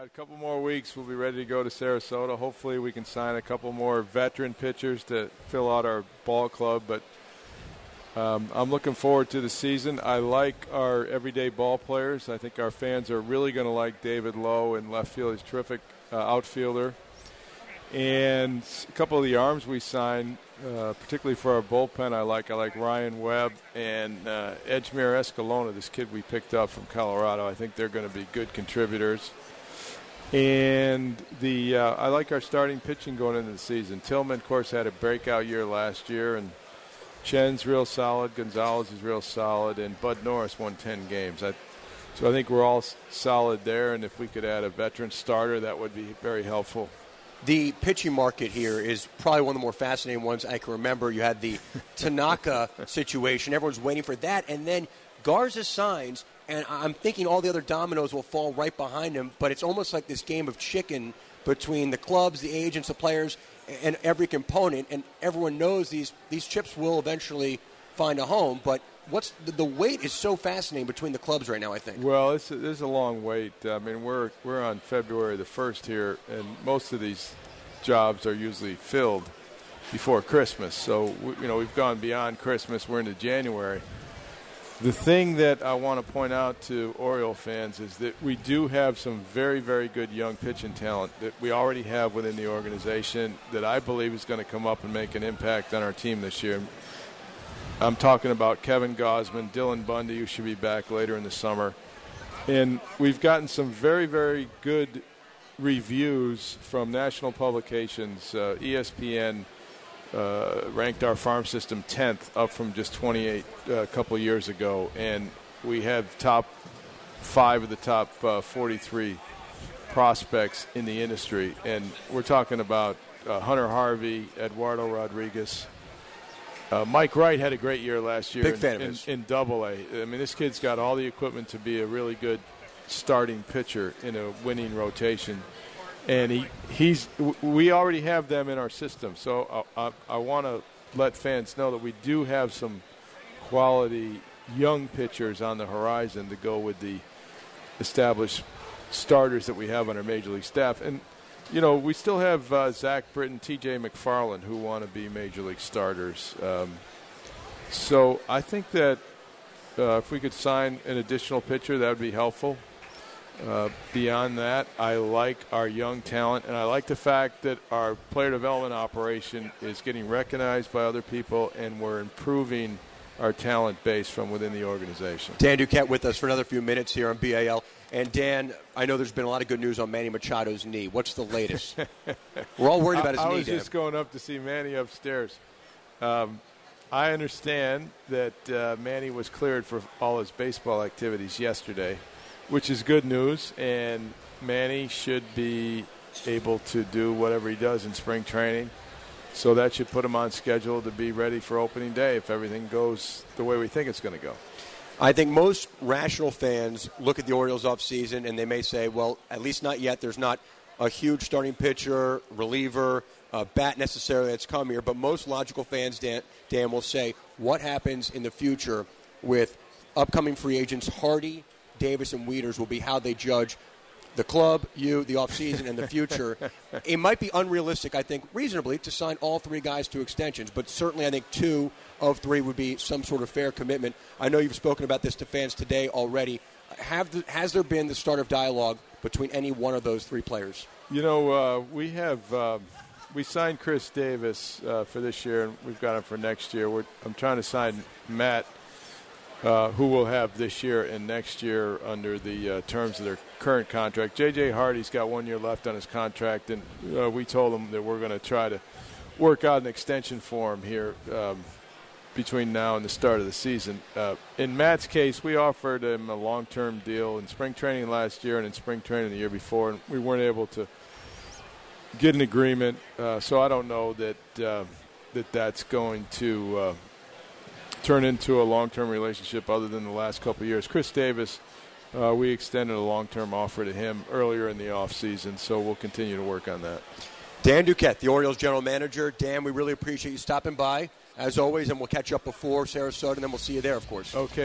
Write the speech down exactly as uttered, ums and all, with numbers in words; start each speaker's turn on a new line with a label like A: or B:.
A: a couple more weeks, we'll be ready to go to Sarasota. Hopefully we can sign a couple more veteran pitchers to fill out our ball club. But um, I'm looking forward to the season. I like our everyday ball players. I think our fans are really going to like David Lowe in left field. He's a terrific uh, outfielder. And a couple of the arms we signed, uh, particularly for our bullpen, I like. I like Ryan Webb and uh, Edgemere Escalona, this kid we picked up from Colorado. I think they're going to be good contributors. And the uh, I like our starting pitching going into the season. Tillman, of course, had a breakout year last year, and Chen's real solid. Gonzalez is real solid, and Bud Norris won ten games. I, so I think we're all s- solid there, and if we could add a veteran starter, that would be very helpful.
B: The pitching market here is probably one of the more fascinating ones I can remember. You had the Tanaka situation. Everyone's waiting for that. And then Garza signs, and I'm thinking all the other dominoes will fall right behind him. But it's almost like this game of chicken between the clubs, the agents, the players, and every component. And everyone knows these, these chips will eventually find a home. But what's the, the wait is so fascinating between the clubs right now, I think.
A: Well, it's a, there's a long wait. I mean, we're we're on February the first here, and most of these jobs are usually filled before Christmas. So, we, you know, we've gone beyond Christmas. We're into January. The thing that I want to point out to Oriole fans is that we do have some very, very good young pitching talent that we already have within the organization that I believe is going to come up and make an impact on our team this year. I'm talking about Kevin Gausman, Dylan Bundy, who should be back later in the summer. And we've gotten some very, very good reviews from national publications. Uh, E S P N uh, ranked our farm system tenth, up from just twenty-eight uh, a couple years ago. And we have top five of the top uh, forty-three prospects in the industry. And we're talking about uh, Hunter Harvey, Eduardo Rodriguez. Uh, Mike Wright had a great year last year
B: Big
A: in,
B: fan of
A: in,
B: his.
A: in Double A. I mean, this kid's got all the equipment to be a really good starting pitcher in a winning rotation, and he he's we already have them in our system. So I, I, I want to let fans know that we do have some quality young pitchers on the horizon to go with the established starters that we have on our major league staff. And you know, we still have uh, Zach Britton, T J McFarland, who want to be major league starters. Um, so I think that uh, if we could sign an additional pitcher, that would be helpful. Uh, beyond that, I like our young talent, and I like the fact that our player development operation is getting recognized by other people, and we're improving our talent base from within the organization.
B: Dan Duquette with us for another few minutes here on B A L. And, Dan, I know there's been a lot of good news on Manny Machado's knee. What's the latest? We're all worried about his
A: I, I
B: knee,
A: was
B: Dan.
A: just going up to see Manny upstairs. Um, I understand that uh, Manny was cleared for all his baseball activities yesterday, which is good news, and Manny should be able to do whatever he does in spring training. So that should put him on schedule to be ready for opening day if everything goes the way we think it's going to go.
B: I think most rational fans look at the Orioles offseason and they may say, well, at least not yet. There's not a huge starting pitcher, reliever, uh, bat necessarily that's come here. But most logical fans, Dan, Dan, will say, what happens in the future with upcoming free agents Hardy, Davis, and Wieters will be how they judge the club, you, the offseason, and the future. It might be unrealistic, I think, reasonably, to sign all three guys to extensions, but certainly I think two of three would be some sort of fair commitment. I know you've spoken about this to fans today already. Have the, has there been the start of dialogue between any one of those three players?
A: You know, uh, we have uh, we signed Chris Davis uh, for this year, and we've got him for next year. We're, I'm trying to sign Matt, Uh, who will have this year and next year under the uh, terms of their current contract. J J. Hardy's got one year left on his contract, and uh, we told him that we're going to try to work out an extension for him here um, between now and the start of the season. Uh, in Matt's case, we offered him a long-term deal in spring training last year and in spring training the year before, and we weren't able to get an agreement. Uh, so I don't know that uh, that that's going to uh, – turn into a long-term relationship other than the last couple of years. Chris Davis, uh, we extended a long-term offer to him earlier in the offseason, so we'll continue to work on that.
B: Dan Duquette, the Orioles general manager. Dan, we really appreciate you stopping by, as always, and we'll catch up before Sarasota, and then we'll see you there, of course.
A: Okay.